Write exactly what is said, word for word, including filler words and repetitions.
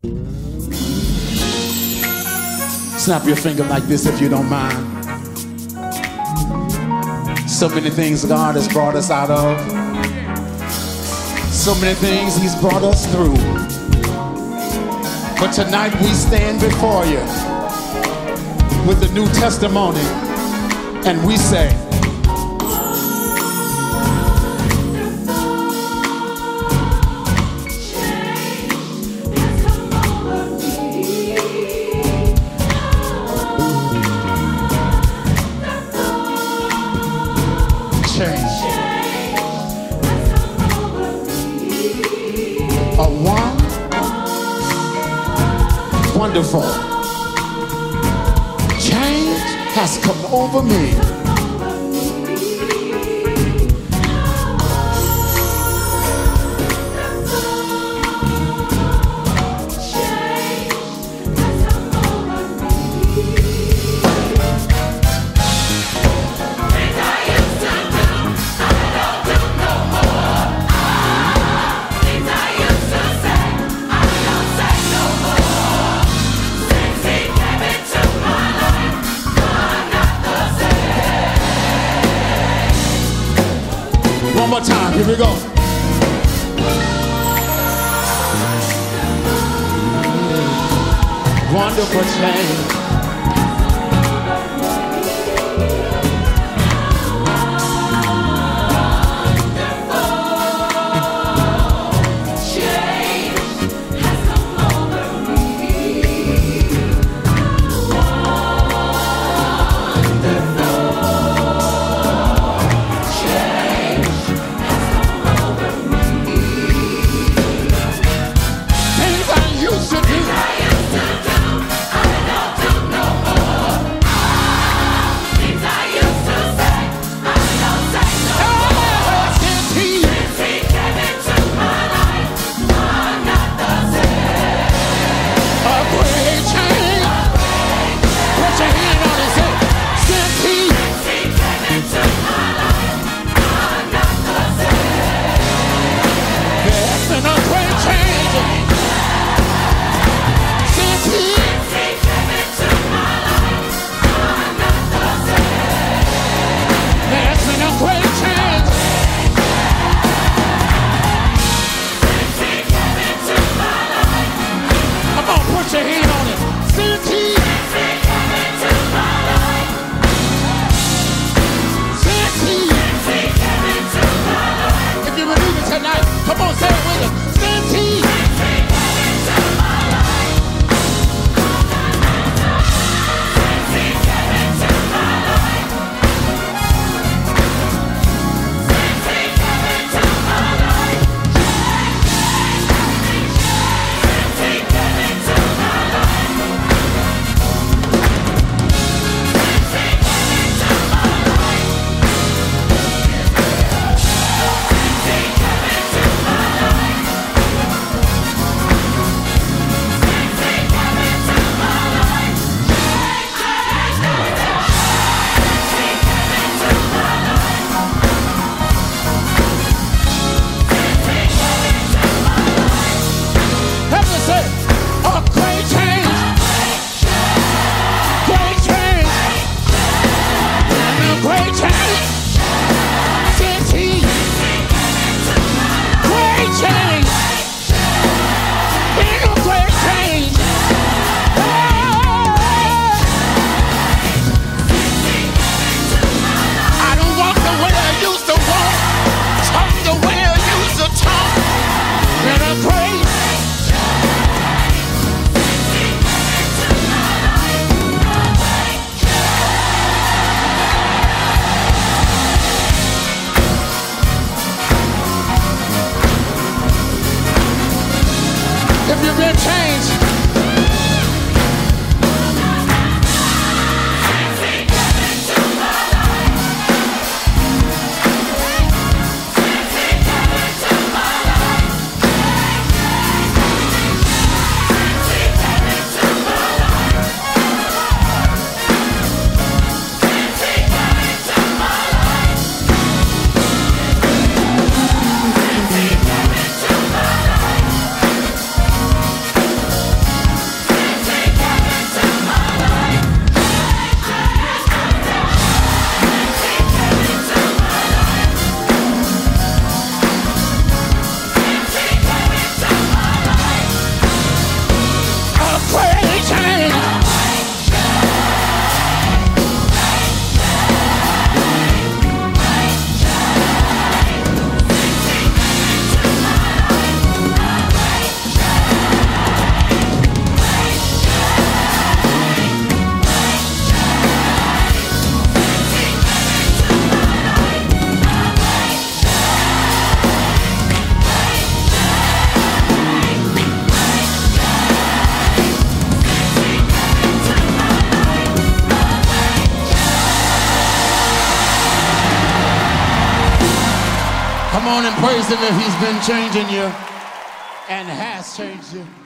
Snap your finger like this if you don't mind. So many things God has brought us out of. So many things He's brought us through. But tonight we stand before you with a new testimony, and we say, wonderful change has come over me. One more time, here we go. Wonderful change. If you've been changed, praise him if he's been changing you and has changed you.